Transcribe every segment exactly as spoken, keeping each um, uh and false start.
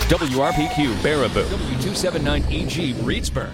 W R P Q Baraboo, W two seventy-nine E G Reedsburg.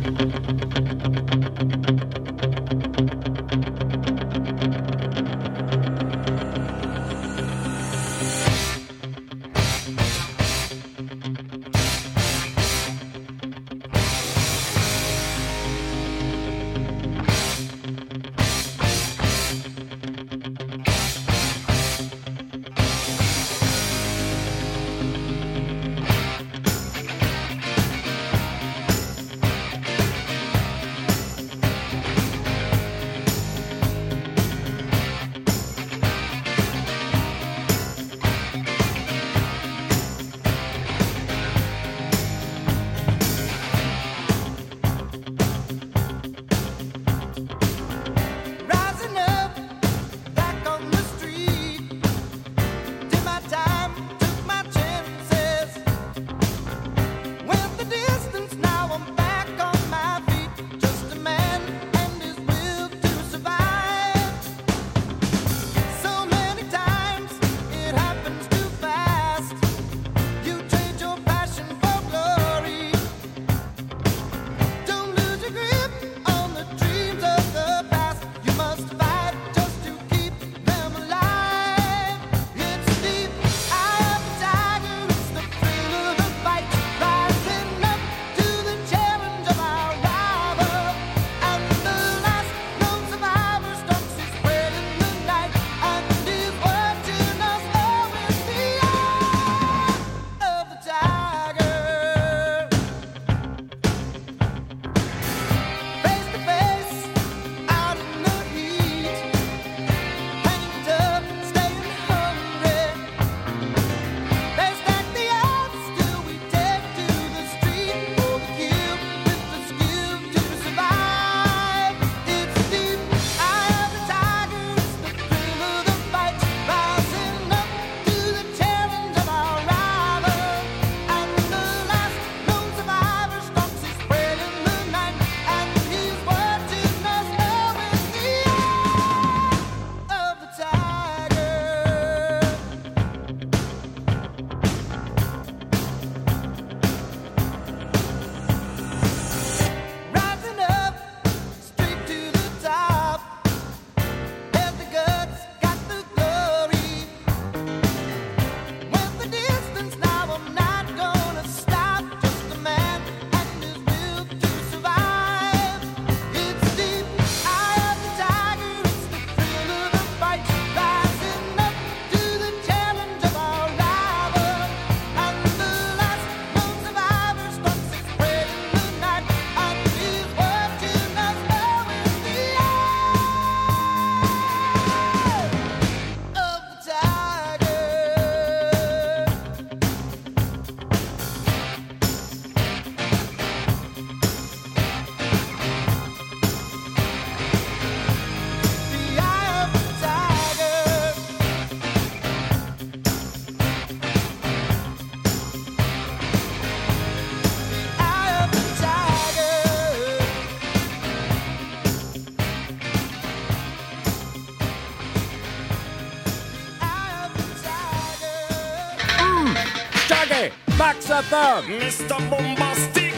Max F M. Mister Bombastic.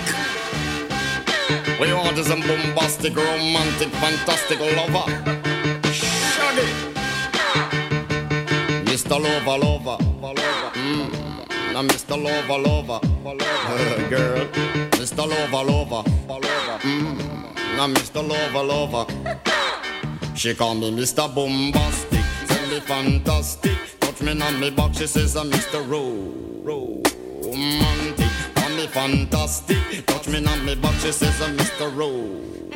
We want is a bombastic, romantic, fantastic lover. Shaggy. Mister Lover, lover, lover. Mm. Now Mister Lover, lover, lover. Girl. Mister Lover, lover, lover. Mm. Now Mister Lover, lover. She call me Mister Bombastic, tell me fantastic. Touch me on me back, she says I'm Mister Ro, Ro. Romantic, call me fantastic. Touch me on me back, she says I'm Mister Rose.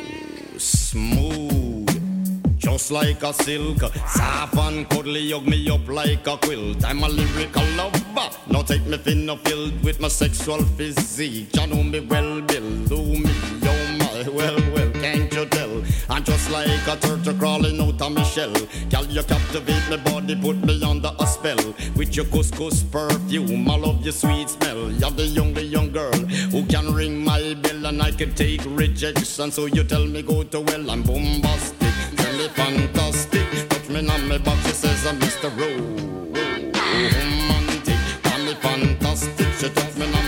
Smooth, just like a silk. Soft and cuddly, hug me up like a quilt. I'm a lyrical lover. Now take me thin or filled with my sexual physique. You know me well, Bill. Do me, oh my, well, well, can't you tell? I'm just like a turtle crawling out of my shell. Girl, you captivate my body, put me under a spell. With your couscous perfume, I love your sweet smell. You're the young, the young girl who can ring my bell, and I can take rejection. So you tell me go to well, I'm bombastic, tell me fantastic. Touch me on my back, she says I'm Mister Ro. Romantic, tell me fantastic. She touch me on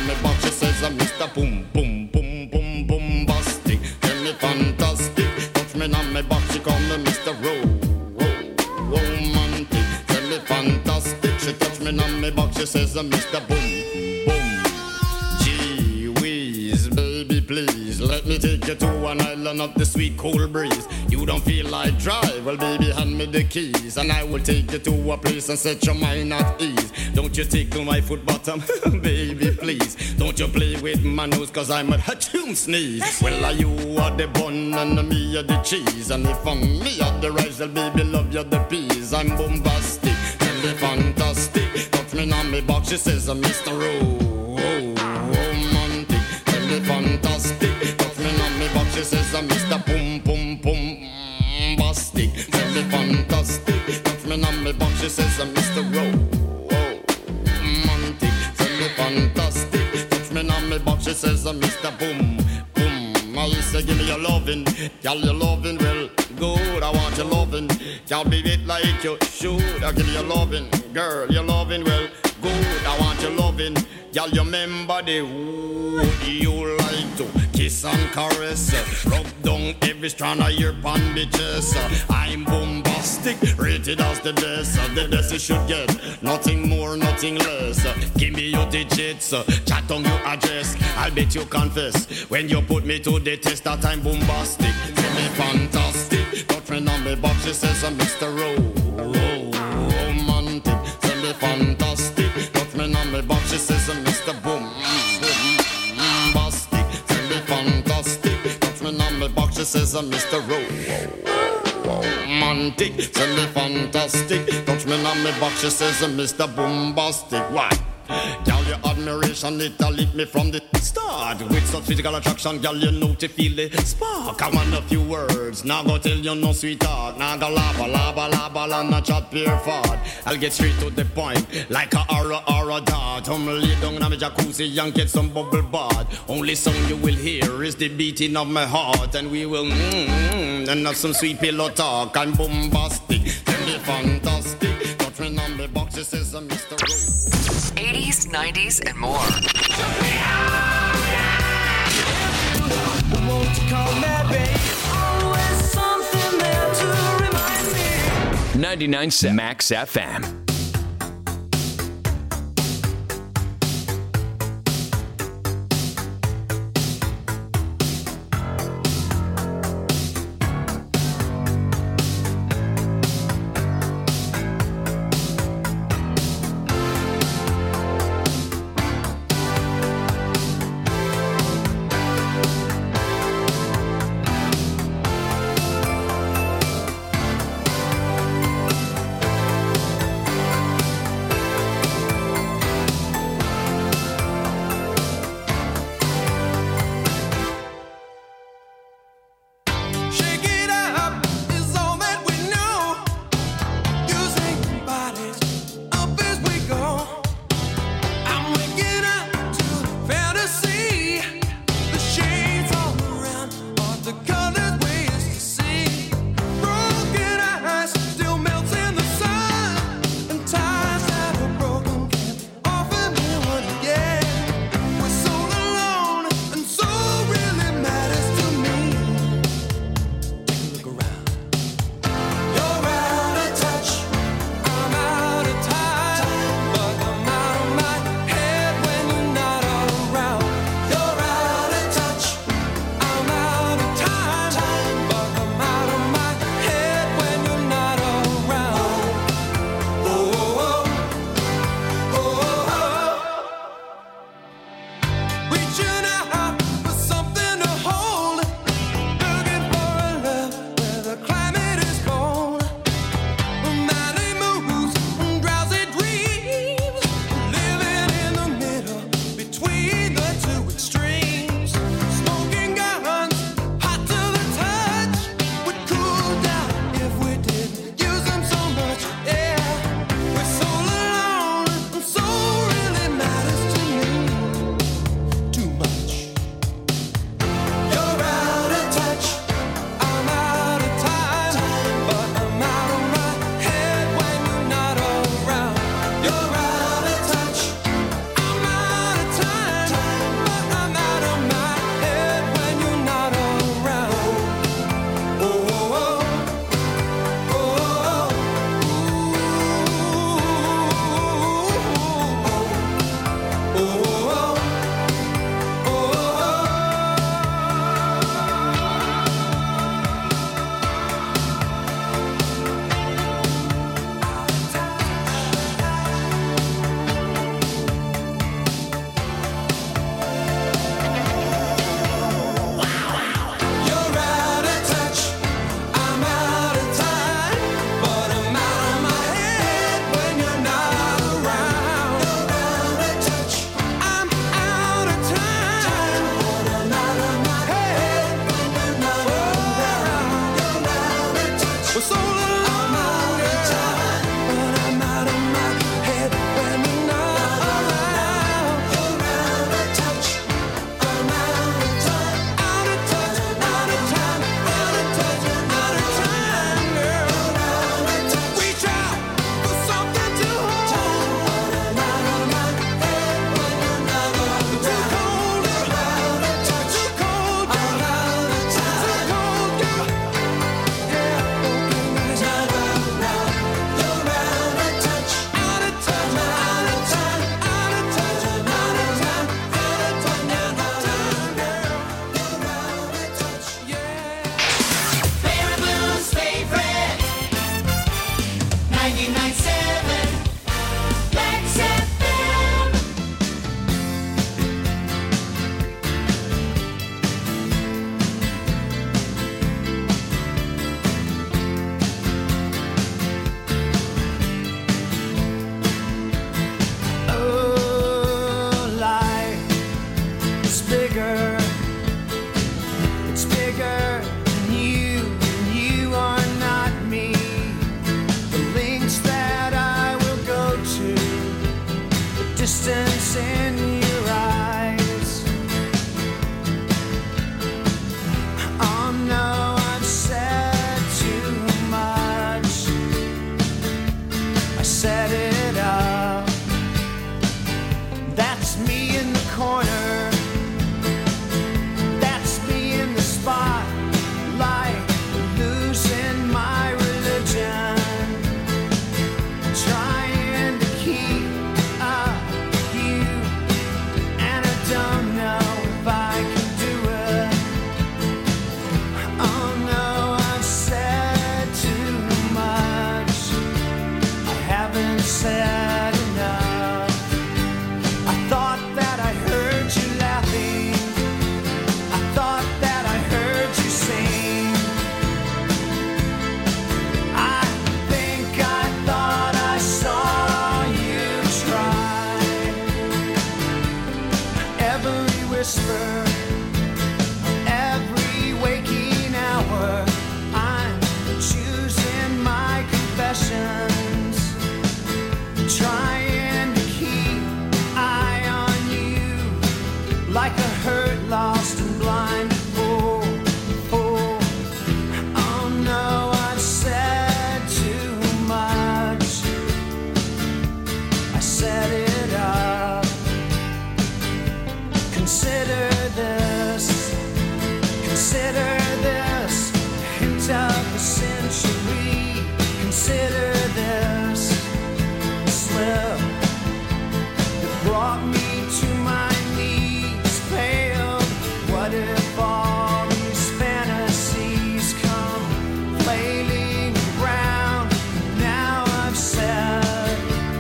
boom, boom, boom, boom, boom, bastic. Tell me fantastic. Touch me on my back, she call me Mister Ro, romantic. Tell me fantastic. She touch me on my back, she says I'm Mister Boom, boom. Gee whiz, baby, please let me take you to an island of the sweet cool breeze. You don't feel like drive? Well, baby, hand me the keys, and I will take you to a place and set your mind at ease. Don't you tickle my foot bottom, baby, please. Don't you play with my nose, cause I'm a hatchoon sneeze. Well, are you are the bun and me are the cheese, and if I'm me are the rice, well, baby, love you the peas. I'm bombastic, tell me fantastic. Touch me on me box, she says I'm Mister Ro, romantic. Tell me fantastic. Touch me on me box, she says I'm Mister Boom, boom, boom. Bastic, tell me fantastic. Touch me on me box, she says I'm Mister Ro, romantic. Tell me fantastic. Touch me on me box, she says I'm Mister Boom, boom. I used to give me your lovin', girl, your lovin', well, good. I want your lovin', girl, be it like you should. I give you your lovin', girl, your lovin', well, good. I want your lovin', girl, you remember the would you like to kiss and caress, uh, rub down every strand of your bandages. uh, I'm bombastic, rated as the best. uh, The best you should get, nothing more, nothing less. uh, Give me your digits, uh, chat on your address. I'll bet you confess when you put me to the test that I'm bombastic. Tell me fantastic. Touch me on me box, she says I'm Mister Ro, romantic. Tell me fantastic. Touch me on me box, she says I'm Mister Boom, fantastic. Touch me on my box, she says I'm Mister Ro, romantic. Tell me fantastic. Touch me on my box, she says I'm Mister Bombastic. What? Girl, your admiration, it lit me from the start. With such physical attraction, girl, you know to feel the spark. I want a few words, now go tell you no sweetheart. Now go lava, lava, lava, and not chat pure fart. I'll get straight to the point, like a aura, aura dart. I'm lay down in my jacuzzi and get some bubble bath. Only song you will hear is the beating of my heart. And we will mmm, and have some sweet pillow talk. I'm bombastic, tell me fantastic. Touch me on the box, it says I'm Mister Ro. eighties, nineties, and more. ninety-nine point seven Max F M. I set it up. That's me in the corner. That's me in the spotlight, losing my religion, trying to keep up with you, and I don't know if I can do it. Oh no, I've said too much. I haven't said enough. I thought that I heard you laughing. I thought that I heard you sing. I think I thought I saw you try. Every whisper, every waking hour, I'm choosing my confessions, trying to keep eye on you, like a hurt, lost and blind fool. fool. Oh no, I've said too much. I set it up. Consider this, consider this, hint of a century. Consider this slip that brought me to my knees, pale. What if all these fantasies come flailing around? Now I've said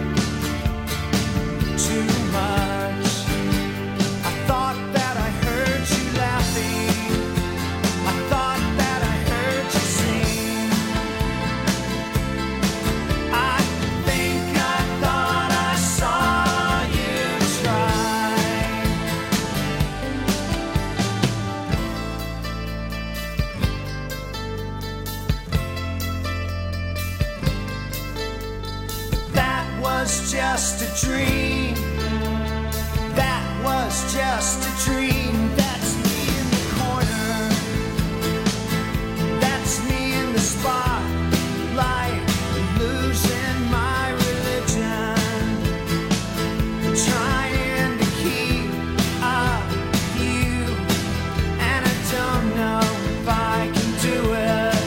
too much. I thought that I heard you laughing. I thought that I heard you sing. I think I thought I saw you try. That was just a dream. That was just a dream. That's me in the corner. That's me in the spotlight, losing my religion, trying to keep up with you, and I don't know if I can do it.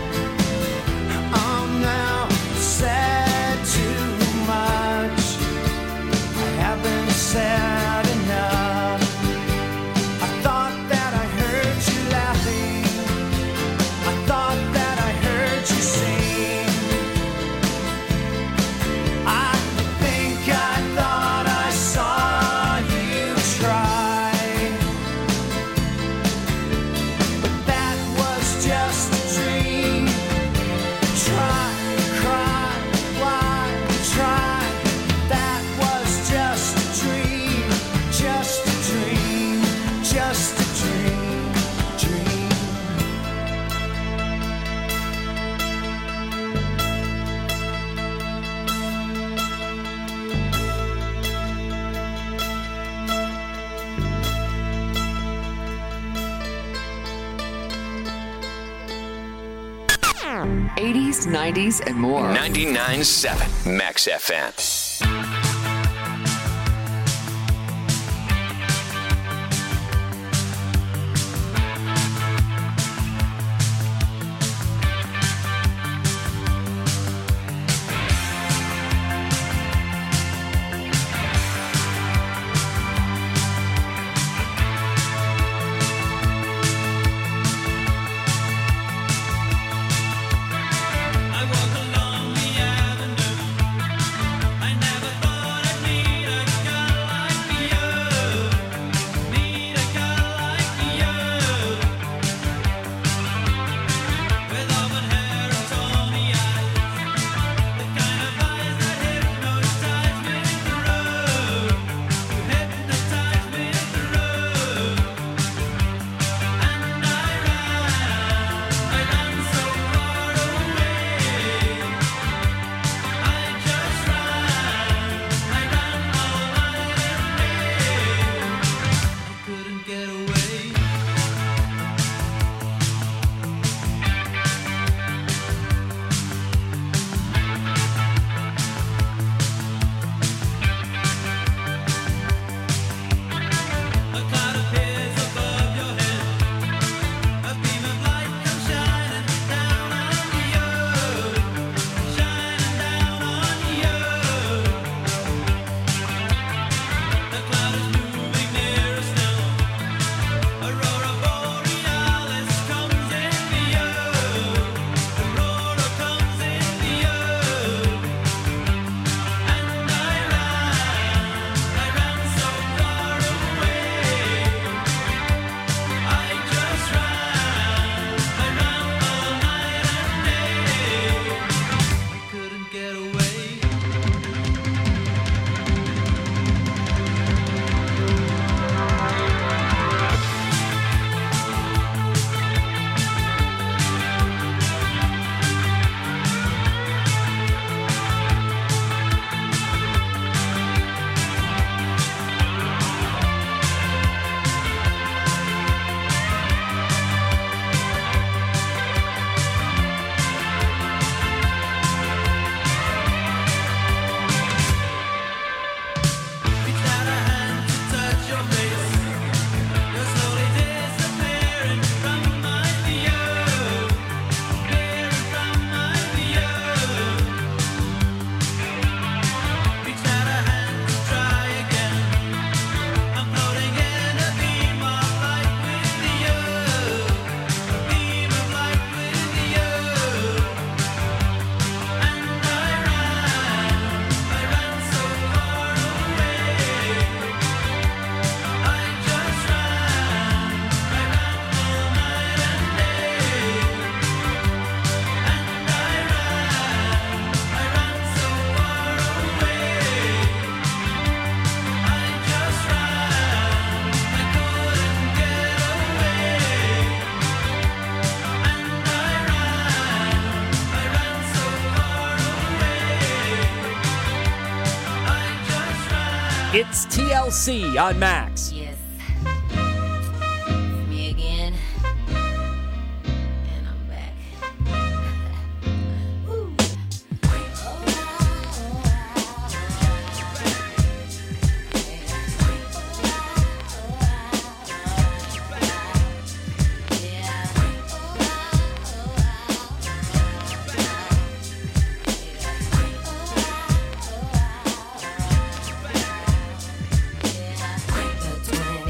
Oh no, I've said too much. I haven't said enough. I thought that I heard you laughing. I thought that I heard you sing. I think I thought I saw you try. But that was just a dream. Try, cry, why, try. That was just a dream. Just a dream. Just a dream. Dream. eighties, nineties, and more. ninety-nine point seven Max F M. I walk along the avenue. It's T L C on Max. Yes. Me again. And I'm back. Woo. The twins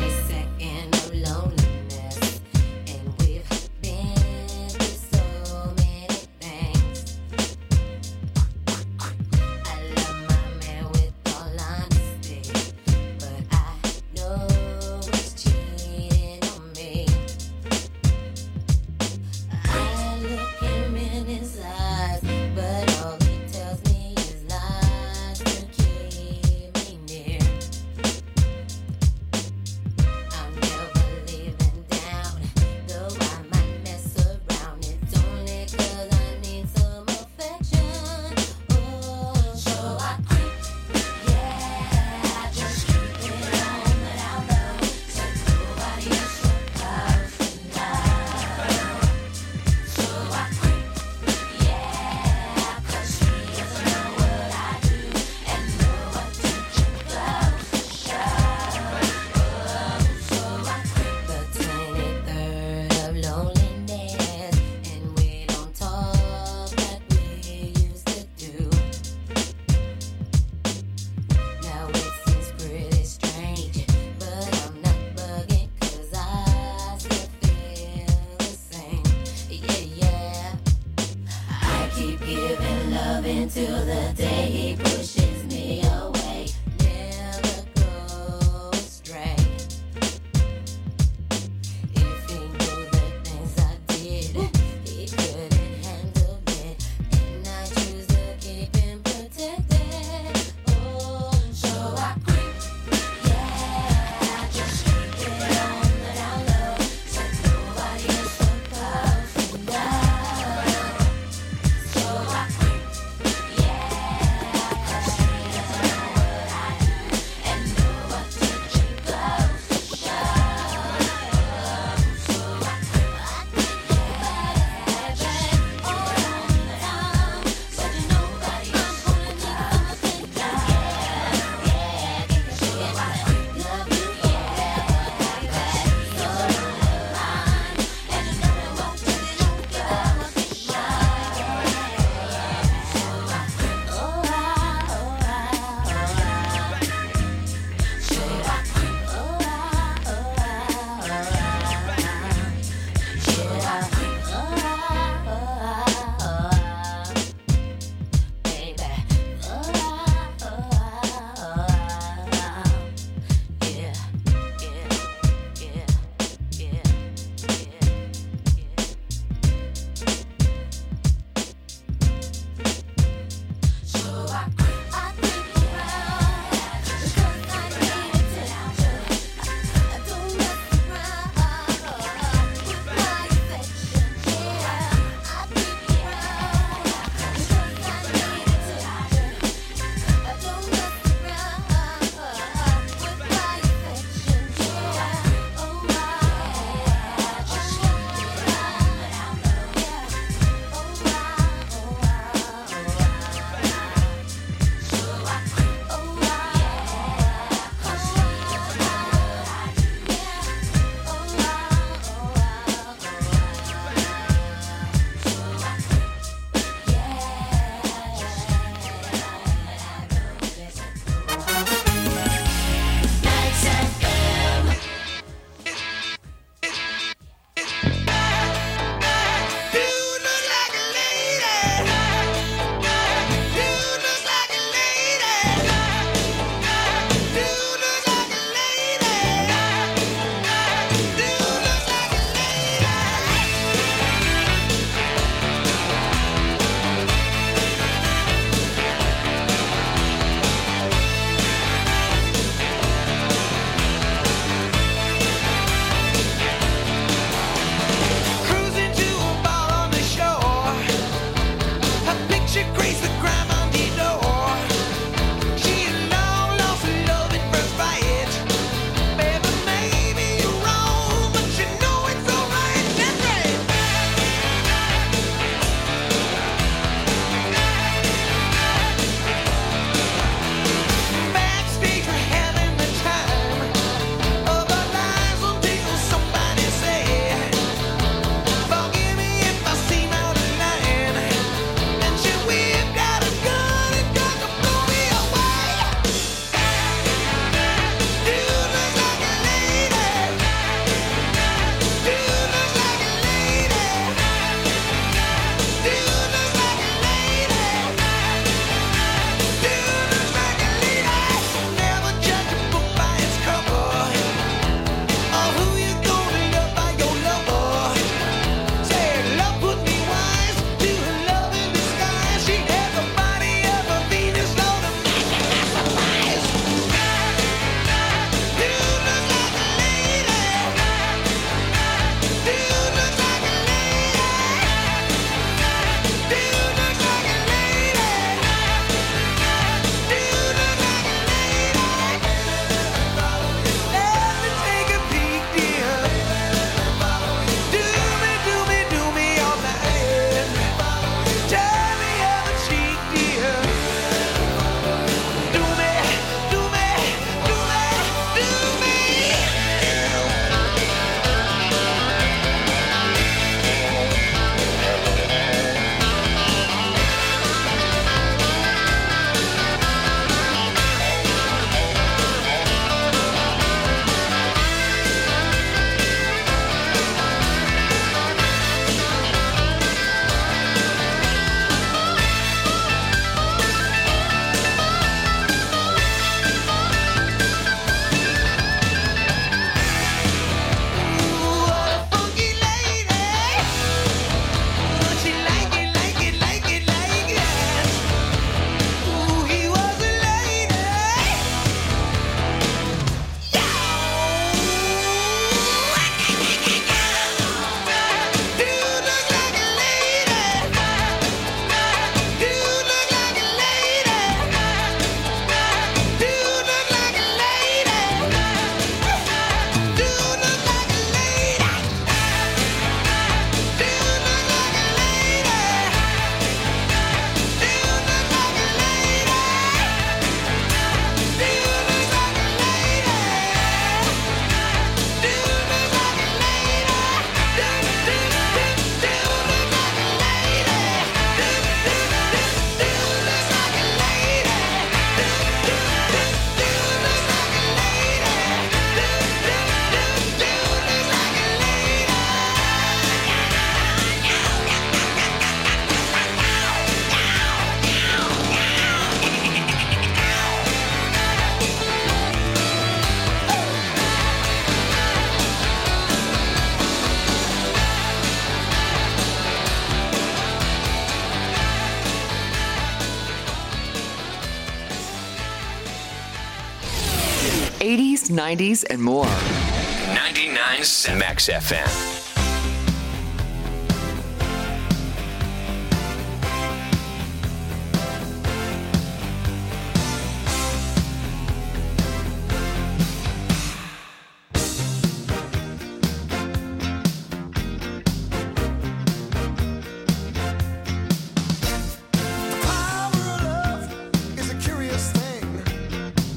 eighties, nineties, and more. ninety-nine point seven Max F M.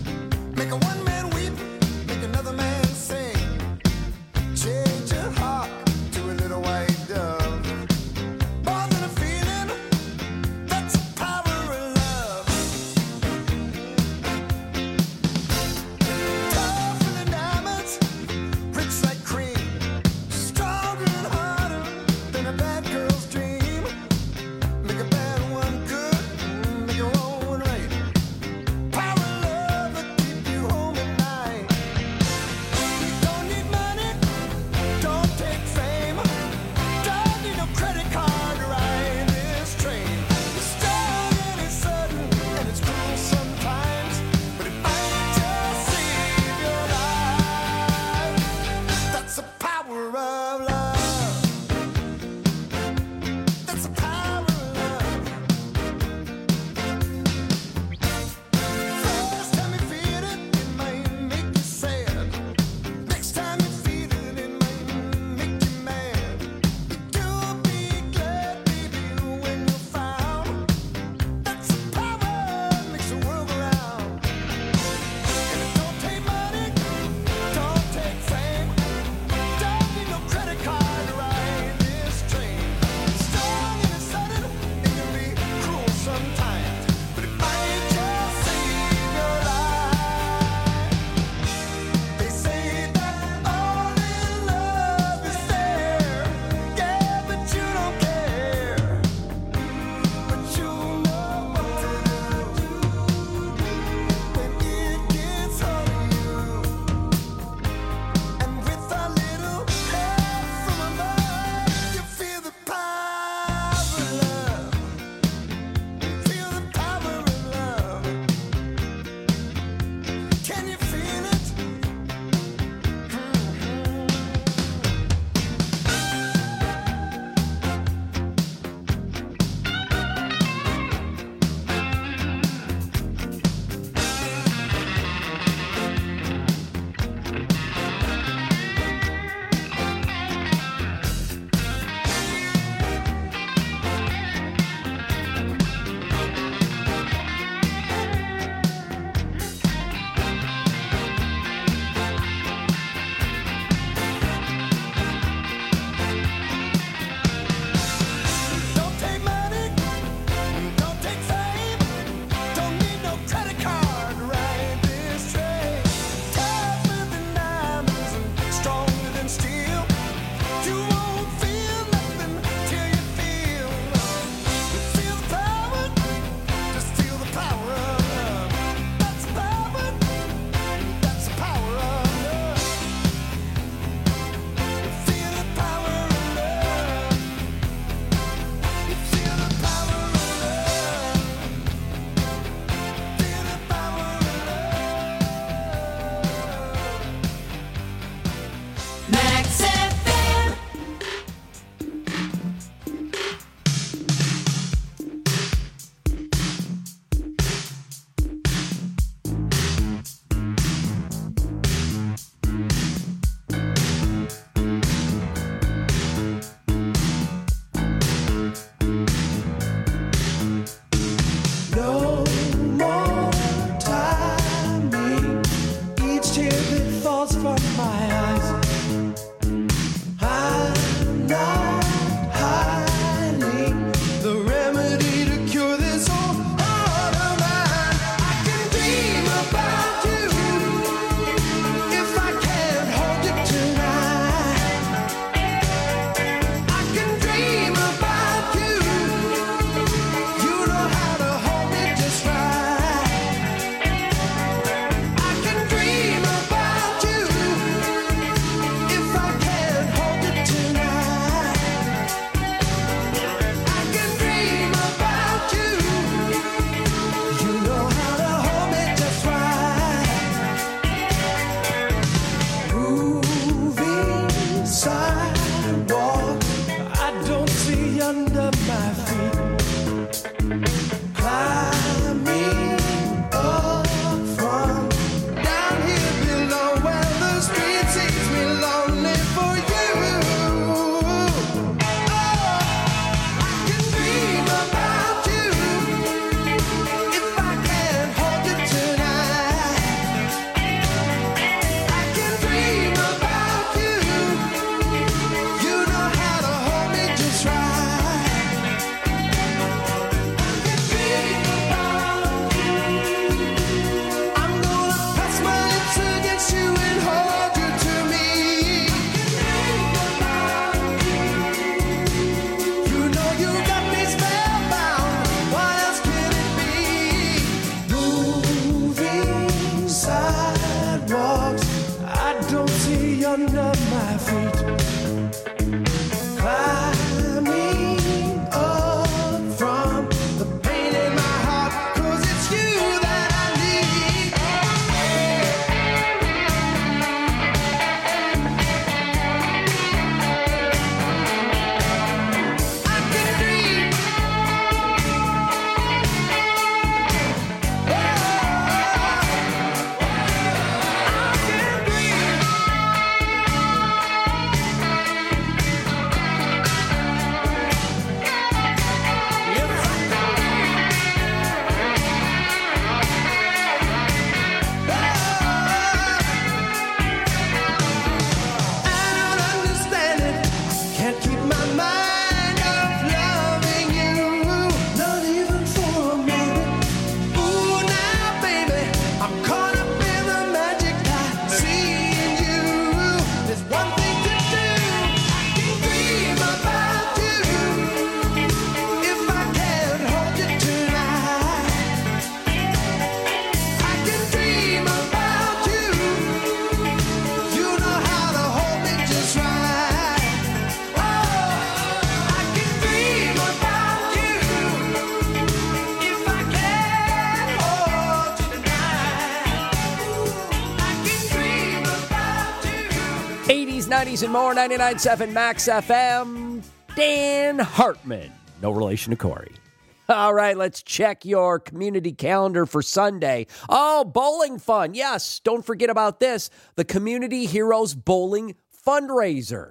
Make a one man weep, make another man sing. Change your heart. under my feet. Climbing up from the pain in my heart, 'cause it's you that I need. I can dream. Oh, I can dream. I don't understand it. Can't keep my mind off loving you, not even for a minute. Ooh, now, baby, I'm caught up in the magic I see in you. There's one thing to do. I can dream about you. If I can't hold you tonight, I can dream about you. You know how to hold me just right. Oh, I can dream about you. If I can't hold you tonight, I can dream about you. eighties, nineties, and more. ninety-nine point seven Max F M. Dan Hartman. No relation to Corey. All right, let's check your community calendar for Sunday. Oh, bowling fun. Yes, don't forget about this. The Community Heroes Bowling Fundraiser.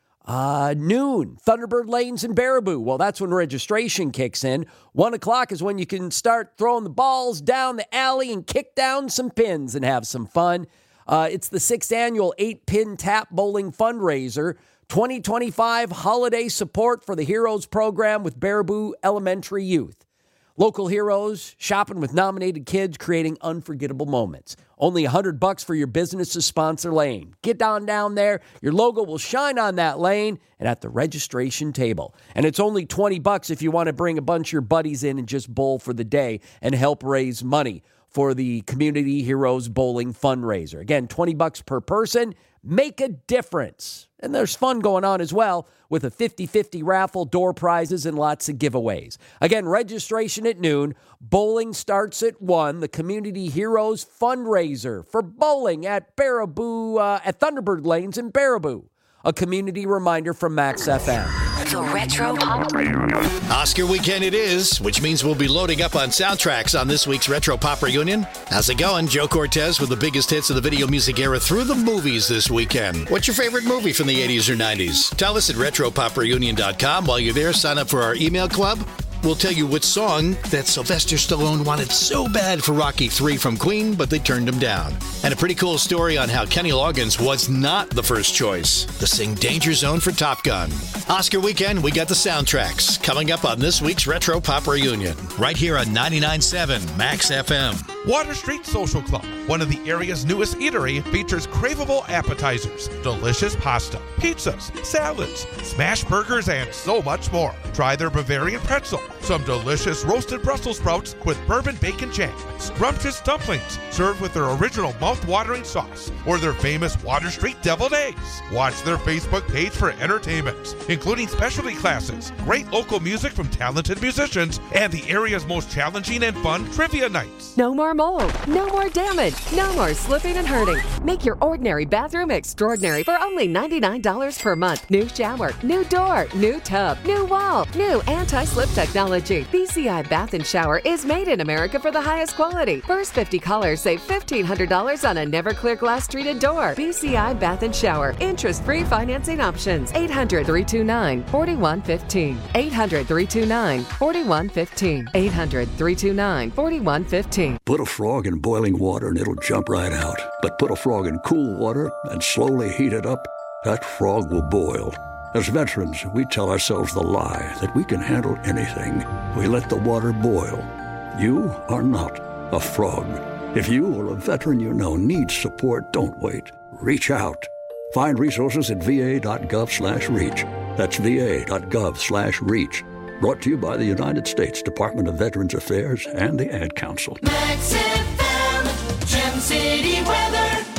Uh, noon, Thunderbird Lanes in Baraboo. Well, that's when registration kicks in. One o'clock is when you can start throwing the balls down the alley and kick down some pins and have some fun. Uh, it's the sixth annual eight-pin tap bowling fundraiser. twenty twenty-five holiday support for the Heroes program with Baraboo Elementary Youth. Local heroes shopping with nominated kids, creating unforgettable moments. Only one hundred bucks for your business to sponsor lane. Get down down there. Your logo will shine on that lane and at the registration table. And it's only twenty bucks if you want to bring a bunch of your buddies in and just bowl for the day and help raise money for the Community Heroes Bowling Fundraiser. Again, twenty bucks per person. Make a difference. And there's fun going on as well with a fifty-fifty raffle, door prizes, and lots of giveaways. Again, registration at noon. Bowling starts at one. The Community Heroes Fundraiser for bowling at Baraboo, uh, at Thunderbird Lanes in Baraboo. A community reminder from Max F M. The Retro Pop. Oscar weekend it is, which means we'll be loading up on soundtracks on this week's Retro Pop Reunion. How's it going? Joe Cortez with the biggest hits of the video music era through the movies this weekend. What's your favorite movie from the eighties or nineties? Tell us at retro pop reunion dot com. While you're there, sign up for our email club. We'll tell you which song that Sylvester Stallone wanted so bad for Rocky three from Queen, but they turned him down. And a pretty cool story on how Kenny Loggins was not the first choice to sing Danger Zone for Top Gun. Oscar weekend, we got the soundtracks coming up on this week's Retro Pop Reunion, right here on ninety-nine point seven Max F M. Water Street Social Club, one of the area's newest eatery, features craveable appetizers, delicious pasta, pizzas, salads, smash burgers, and so much more. Try their Bavarian pretzel, some delicious roasted Brussels sprouts with bourbon bacon jam, scrumptious dumplings served with their original mouth-watering sauce, or their famous Water Street deviled eggs. Watch their Facebook page for entertainment, including specialty classes, great local music from talented musicians, and the area's most challenging and fun trivia nights. No more mold, no more damage, no more slipping and hurting. Make your ordinary bathroom extraordinary for only ninety-nine dollars per month. New shower, new door, new tub, new wall, new anti-slip technology. B C I Bath and Shower is made in America for the highest quality. First fifty callers save fifteen hundred dollars on a Never-Clear glass treated door. B C I Bath and Shower. Interest-free financing options. eight hundred, three two nine, four one one five. eight hundred, three two nine, four one one five. eight hundred, three two nine, four one one five. Put a frog in boiling water and it'll jump right out. But put a frog in cool water and slowly heat it up, that frog will boil. As veterans, we tell ourselves the lie that we can handle anything. We let the water boil. You are not a frog. If you or a veteran you know needs support, don't wait. Reach out. Find resources at va.gov slash reach. That's va.gov slash reach. Brought to you by the United States Department of Veterans Affairs and the Ad Council. Max F M, Gem City weather.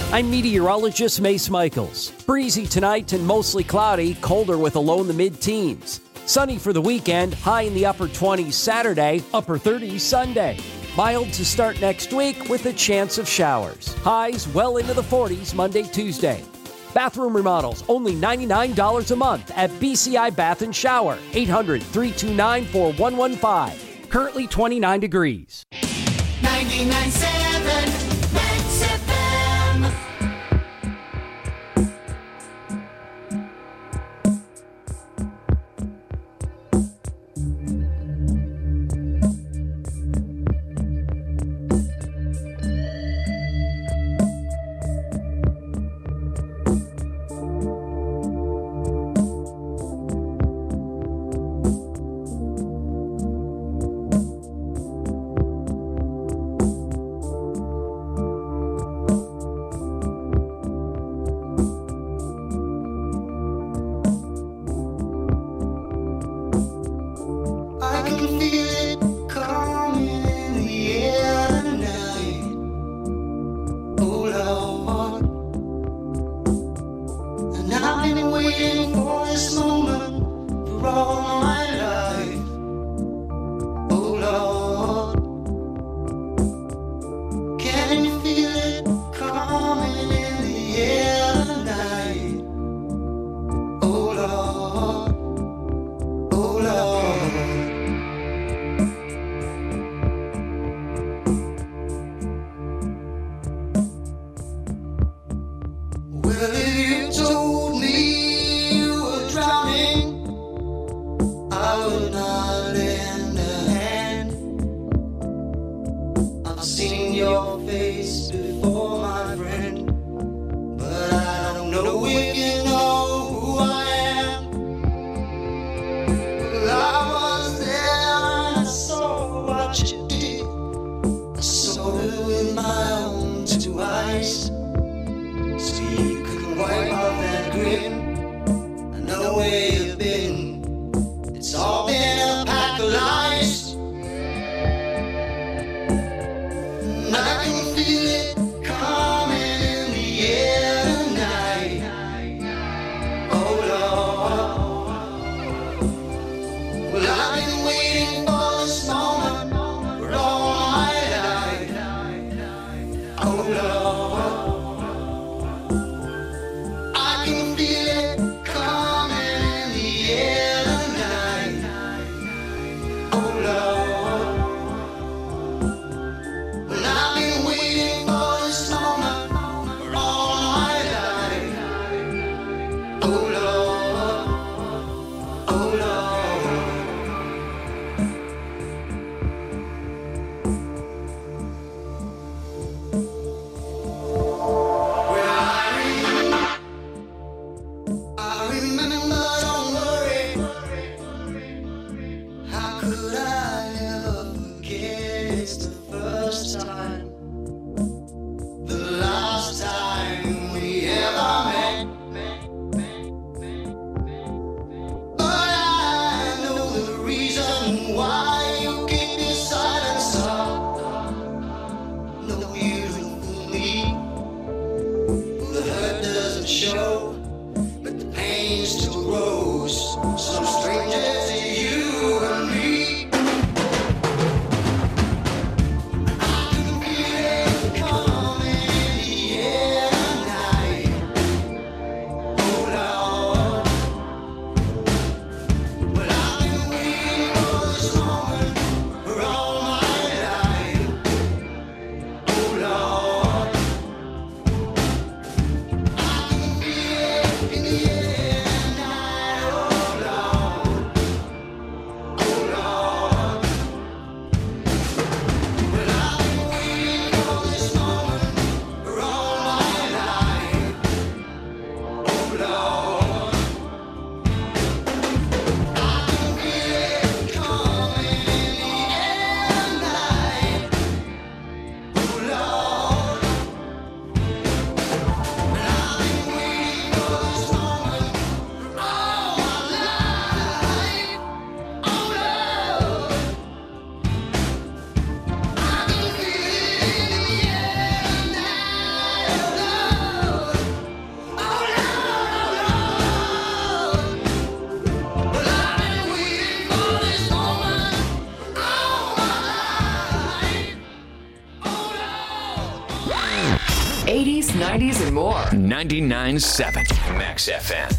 I'm meteorologist Mace Michaels. Breezy tonight and mostly cloudy, colder with a low in the mid-teens. Sunny for the weekend, high in the upper twenties Saturday, upper thirties Sunday. Mild to start next week with a chance of showers. Highs well into the forties Monday, Tuesday. Bathroom remodels, only ninety-nine dollars a month at B C I Bath and Shower, eight hundred, three two nine, four one one five. Currently twenty-nine degrees. ninety-nine point seven Max F M. Well, I've been waiting for eighties, nineties, and more. ninety-nine point seven Max F M.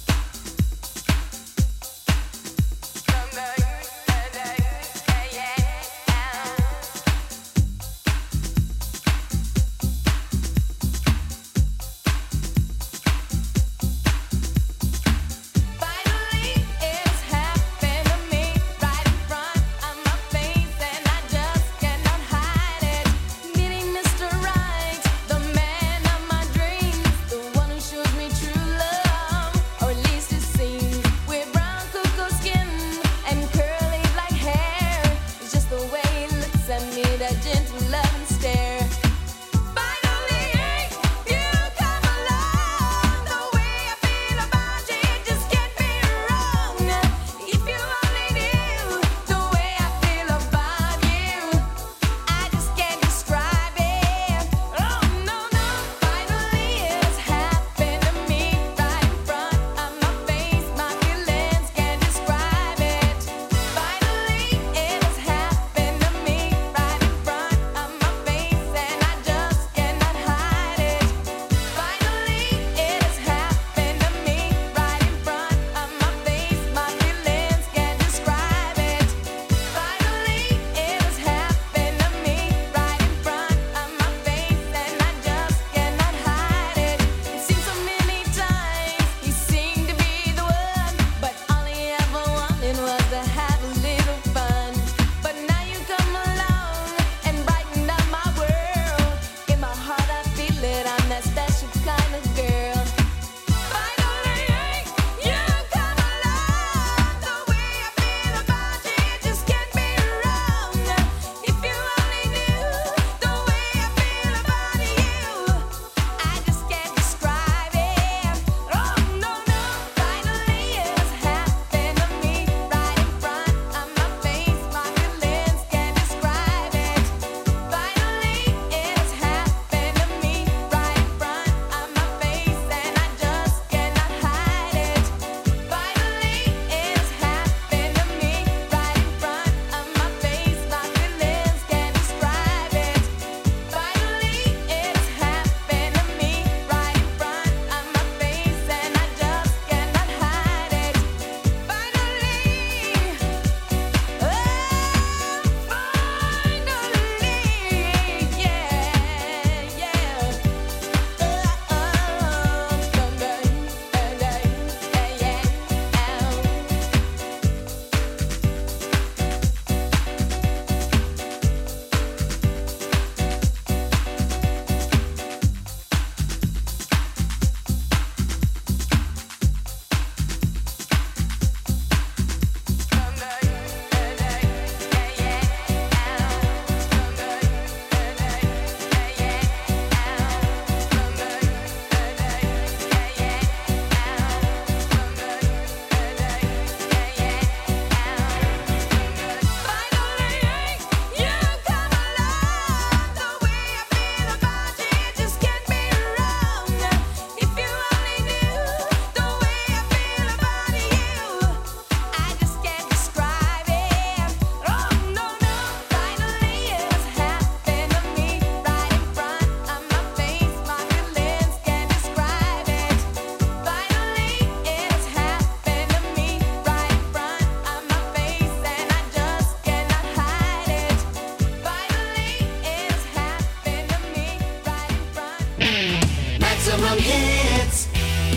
Maximum hits,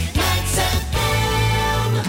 Max F M.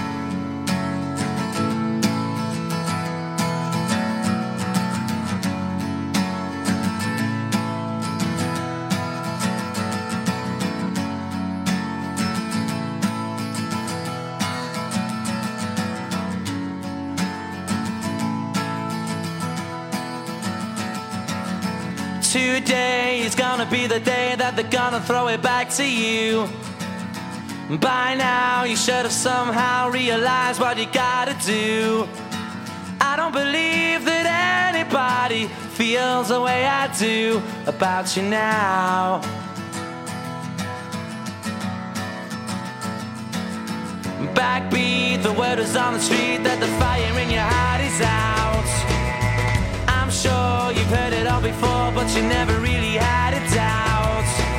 Today is gonna be the day that they're gonna throw it back to you. By now you should have somehow realized what you gotta do. I don't believe that anybody feels the way I do about you now. Backbeat, the word is on the street that the fire in your heart is out. I'm sure you've heard it all before, but you never really had a doubt.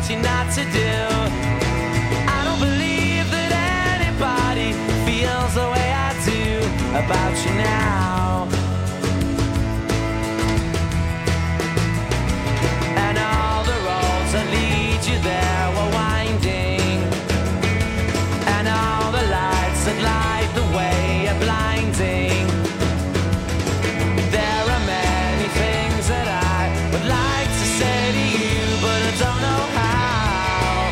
you not to do. I don't believe that anybody feels the way I do about you now. And all the roads that lead you there were winding, and all the lights that light the way are blinding. There are many things that I would like to say to you, but I don't know how.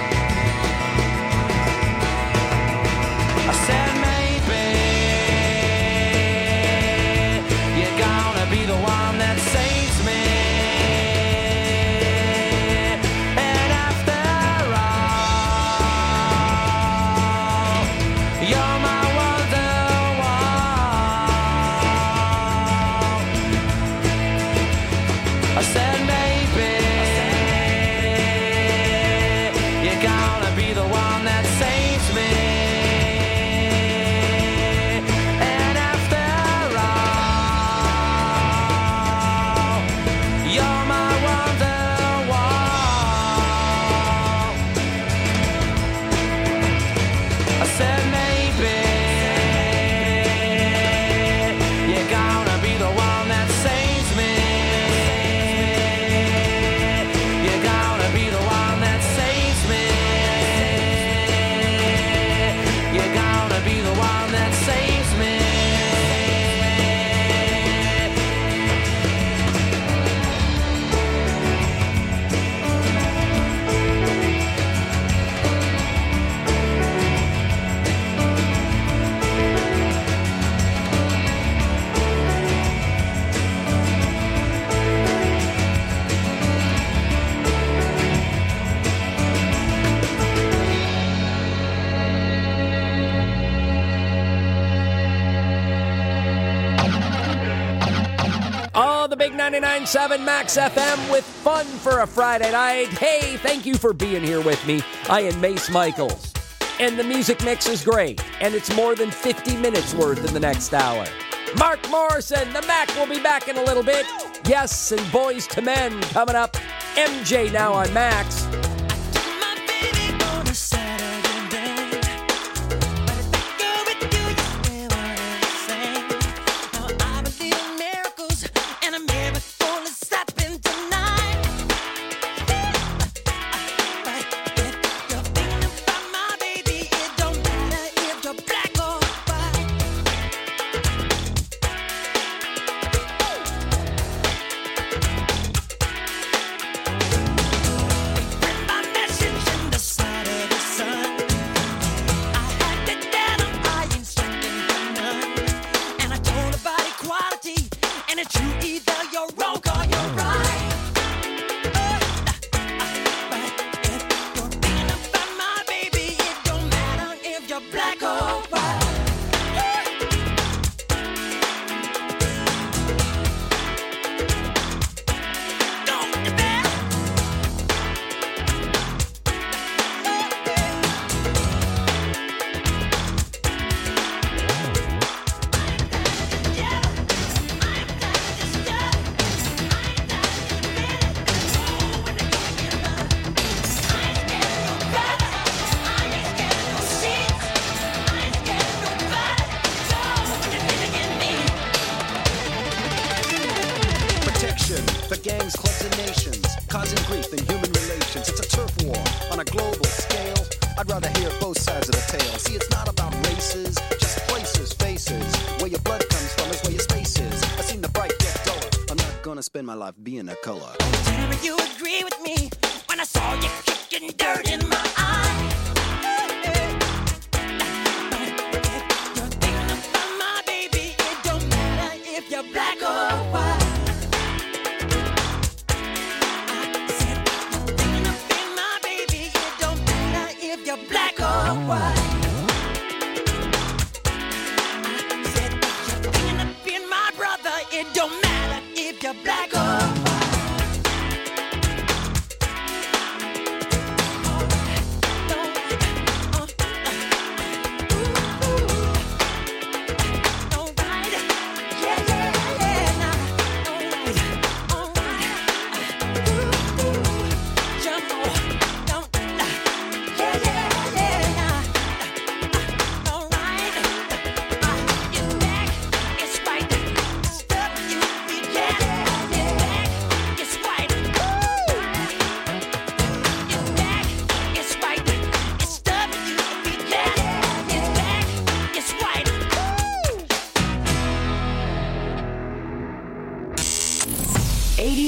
I said maybe you're gonna be the one that saves me. And after all, you're my I said maybe you're gonna be the one that saves me. And after all, you're my wonderwall. I said maybe you're gonna be the one that saves me. ninety-nine point seven Max F M with fun for a Friday night. Hey, thank you for being here with me. I am Mace Michaels, and the music mix is great, and it's more than fifty minutes worth in the next hour. Mark Morrison, the Mac will be back in a little bit. Yes, and Boys to Men coming up. M J now on Max. Spend my life being a color. Whenever you agree with me when I saw you kicking dirt in my eye. You're thinking about my baby. It don't matter if you're black or white. I said you're thinking about my baby. It don't matter if you're black or white. I said you're thinking about my brother. It don't matter if you're black or white. Don't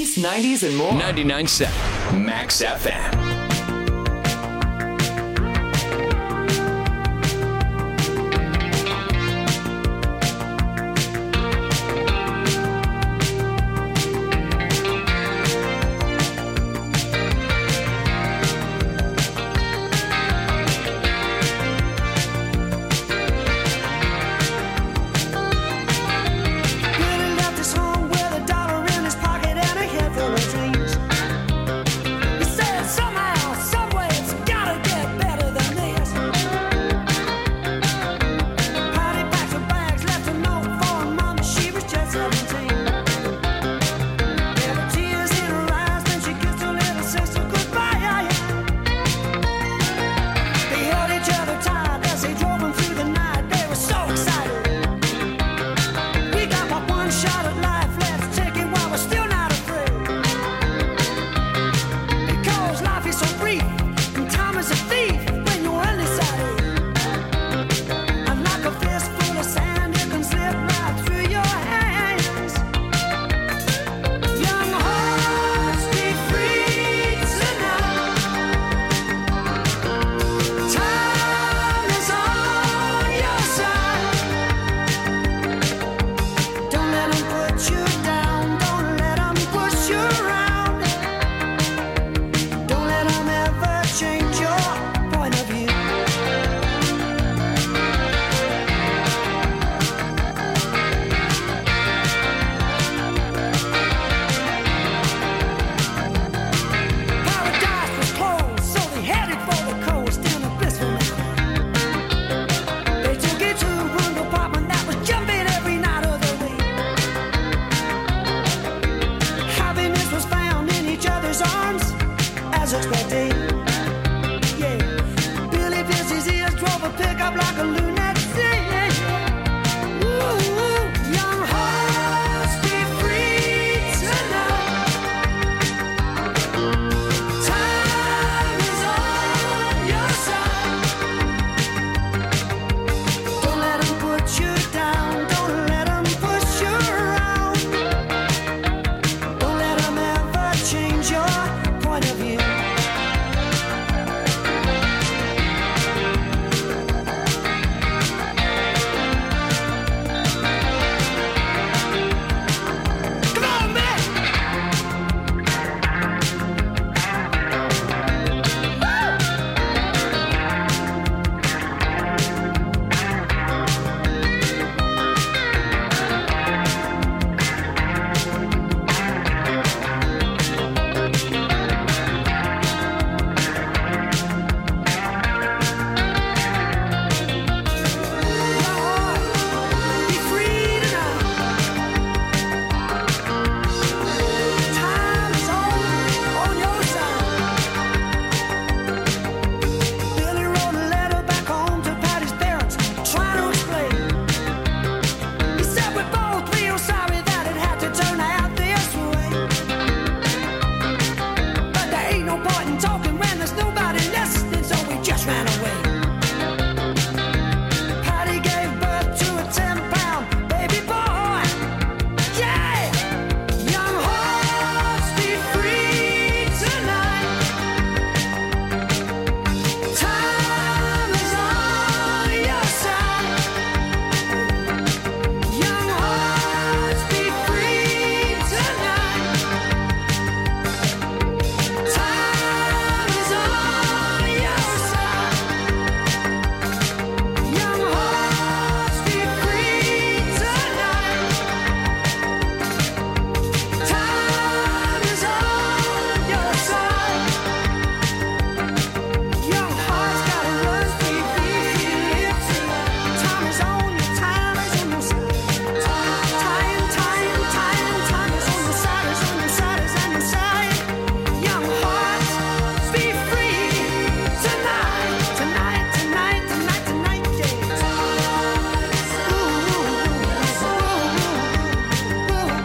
eighties, nineties, and more. ninety-nine point seven Max F M.